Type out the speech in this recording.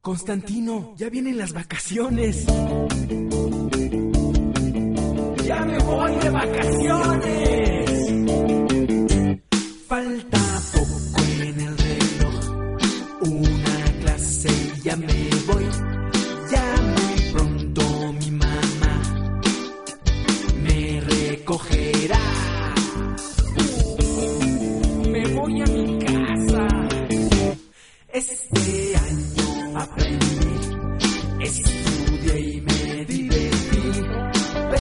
Constantino, ya vienen las vacaciones. ¡Ya me voy de vacaciones! Falta poco en el reloj, una clase y ya me voy. Ya muy pronto mi mamá me recogerá. Me voy a mi casa. Este año aprendí.